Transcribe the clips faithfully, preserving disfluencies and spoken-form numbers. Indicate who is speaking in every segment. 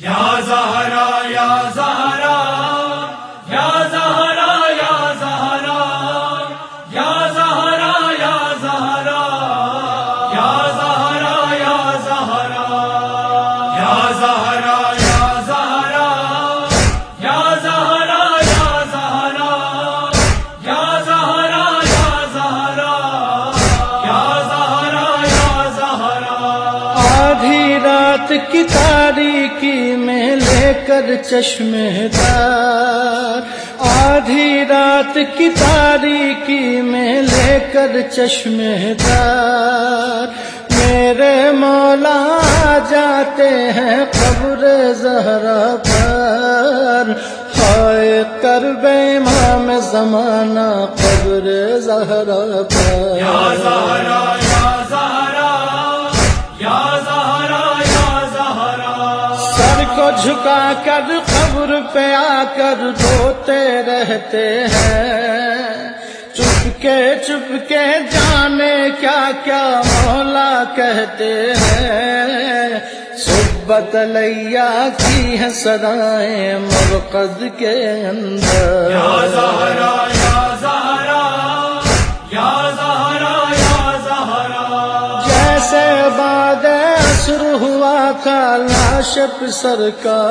Speaker 1: یا زہرا یا زہرا یا زہرا یا زہرا یا زہرا یا زہرا یا زہرا یا زہرا یا زہرا یا زہرا یا زہرا یا زہرا یا زہرا یا زہرا یا زہرا یا زہرا
Speaker 2: آدھی رات کی تاریکی میں لے کر چشمے دار، آدھی رات کی تاریکی میں لے کر چشمے دار، میرے مولا آ جاتے ہیں قبر زہرا پر، ہائے کرب امام زمانہ قبر زہرا پر۔
Speaker 1: یا زہرا یا زہرا یا زہرا یا زہرا
Speaker 2: سر کو جھکا کر قبر پہ آ کر روتے رہتے ہیں، چپ کے چپ کے جانے کیا کیا مولا کہتے ہیں، صبح علیہ کی ہے صدائیں مرقد کے اندر۔
Speaker 1: یا زہرا یا زہرا یا زہرا یا زہرا
Speaker 2: جیسے بعد عصر ہوا تھا لاش پہ سر کا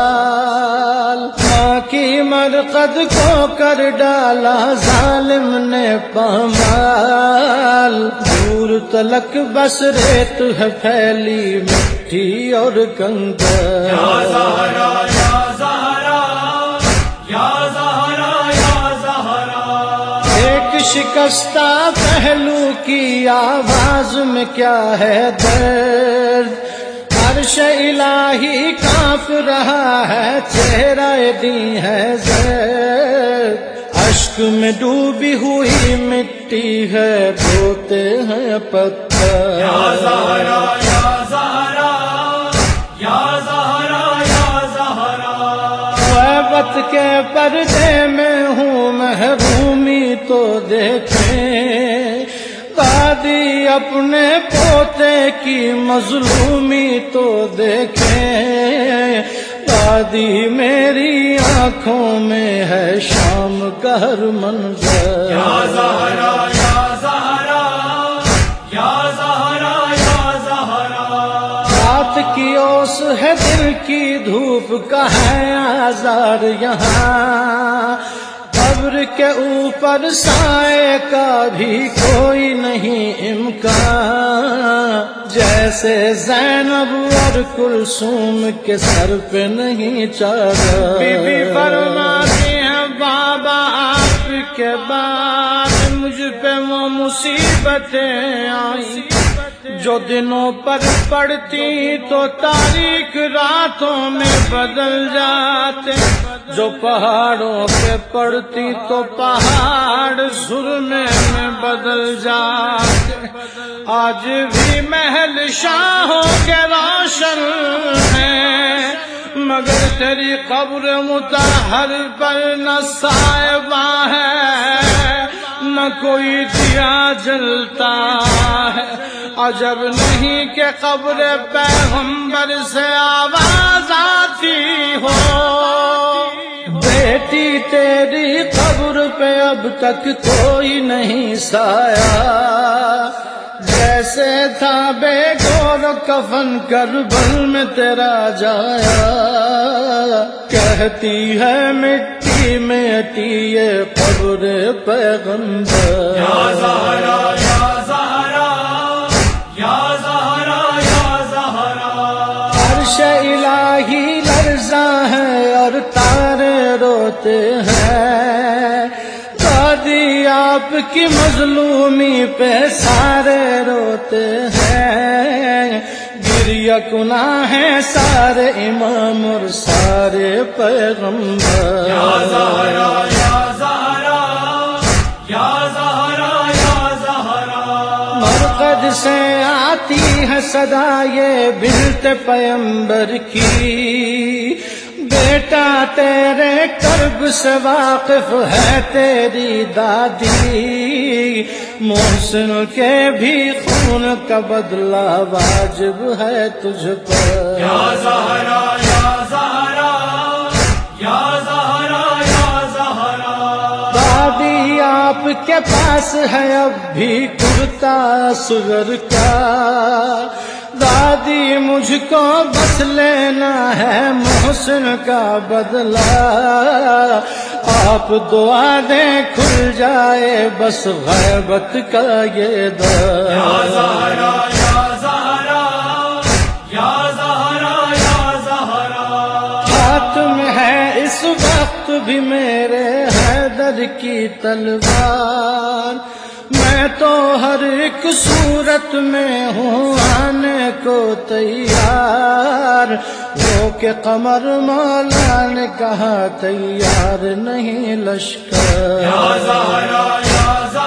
Speaker 2: حال، ماں کی مرقد کو کر ڈالا ظالم نے پامال، دور تلک بس ریت ہے پھیلی مٹی اور کنکر۔
Speaker 1: یا زہرا یا زہرا یا زہرا یا زہرا
Speaker 2: ایک شکستہ پہلو کی آواز میں کیا ہے درد، عرش الہی کانپ رہا ہے، چہرہ دی ہے زرد، اشک میں ڈوبی ہوئی مٹی ہے، دھوتے ہیں پتھر۔
Speaker 1: یا زہرا یا زہرا یا زہرا یا زہرا
Speaker 2: غیبت کے پردے میں ہوں محرومی تو دیکھیں، دادی اپنے پوتے کی مظلومی تو دیکھیں، دادی میری آنکھوں میں ہے شام کا ہر منظر۔
Speaker 1: یا زہرا یا زہرا یا زہرا یا زہرا
Speaker 2: رات کی اوس ہے دل کی دھوپ کا ہے آزار یہاں، قبر کے اوپر سائے کا بھی کوئی نہیں امکان، جیسے زینب اور کلثوم کے سر پہ نہیں چادر۔ بی بی فرماتی ہیں بابا آپ کے بعد مجھ پہ وہ مصیبتیں آئیں جو دنوں پر پڑتی تو تاریک راتوں میں بدل جاتے، جو پہاڑوں پہ پڑتی تو پہاڑ سرمے میں بدل جاتے، آج بھی محل شاہوں کے روشن ہیں، مگر تیری قبر مطہر پر نہ سائبہ ہے نہ کوئی دیا جلتا ہے، عجب نہیں کہ قبر پیغمبر سے آواز آتی ہو، بیٹی تیری قبر پہ اب تک کوئی نہیں سایا، جیسے تھا بے گور کفن کربل میں تیرا جایا، کہتی ہے مٹی میں اٹی یہ قبر پیغمبر۔
Speaker 1: یا زہرا یا زہرا یا زہرا یا زہرا
Speaker 2: عرش الہی لرزاں ہے اور تارے روتے ہیں، دادی آپ کی مظلومی پہ سارے روتے ہیں، گریہ کنا ہے سارے امام اور سارے پیغمبر۔
Speaker 1: یا زہرا یا زہرا یا زہرا یا زہرا
Speaker 2: مرقد سے آتی ہے صدا یہ بنت پیمبر کی، بیٹا تیرے کرب سے واقف ہے تیری دادی، محسن کے بھی خون کا بدلہ واجب ہے تجھ پر۔
Speaker 1: یا زہرا یا
Speaker 2: کے پاس ہے اب بھی کرتا اصغر کا، دادی مجھ کو بس لینا ہے محسن کا بدلہ، آپ دعا دیں کھل جائے بس غیبت کا یہ در۔
Speaker 1: یا زہرا یا زہرا یا زہرا یا زہرا،
Speaker 2: ہاتھ میں ہے اس وقت بھی میرے حیدر کی تلوار، میں تو ہر ایک صورت میں ہوں آنے کو تیار، وہ کہ قمر مولا نے کہا تیار نہیں لشکر۔
Speaker 1: یا زہرا یا زہرا